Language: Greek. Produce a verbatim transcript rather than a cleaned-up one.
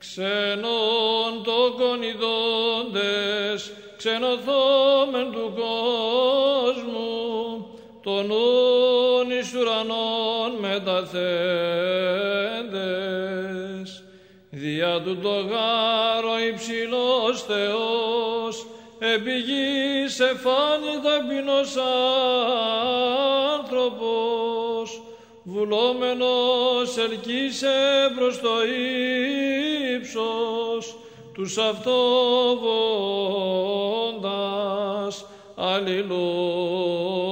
ξένων τοκονιδόντες, ξενωθόμεν του κόσμου, των ούν εις ουρανών μεταθέντες. Δια του το γάρο υψηλός Θεός, επί γης εφάνη ταπεινός άνθρωπος, βουλόμενος ελκύσε προς το ύψος, τους αυτοβόντας. Αλληλούια.